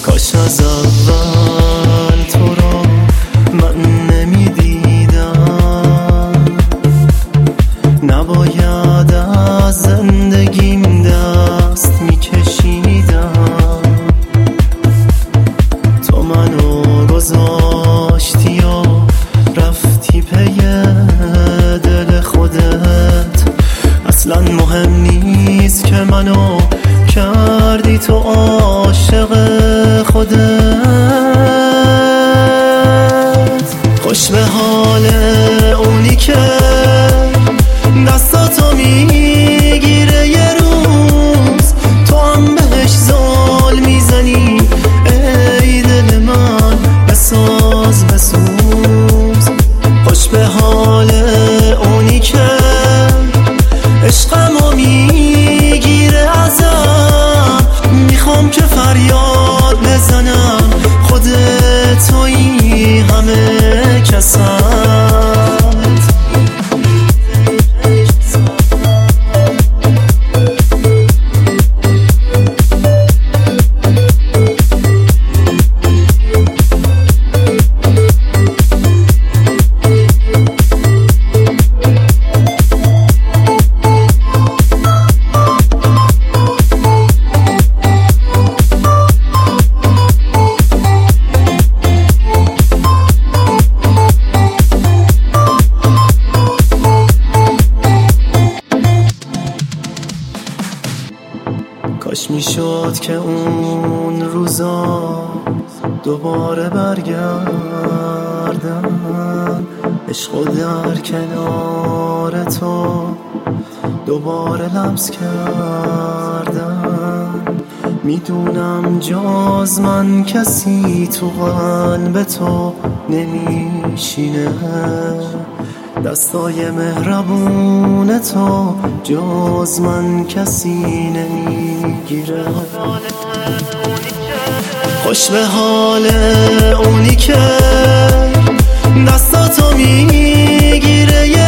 کاش از اول تو را من نمیدیدم، نباید از زندگیم دست میکشیدم. تو منو گذاشتی و رفتی پی دل خودت، اصلا مهم نیست که منو کردی تو عاشق خودت. خوش به حال اونی که دستاتو میگیره یه روز تو هم بهش زل میزنی. ای دل من بساز بسوز. خوش به حال اونی که عشقمو میگیره ازم، میخوام که فریاد بزنم خودت تویی همه کسم. کاش میشد که اون روزا دوباره برگردن، عشقو در کنار تو دوباره لمس کردن. میدونم جز من کسی تو قلب تو نمیشینه، دستای مهربون تو جز من کسی نمیگیره. خوش به حال اونی که دستاتو میگیره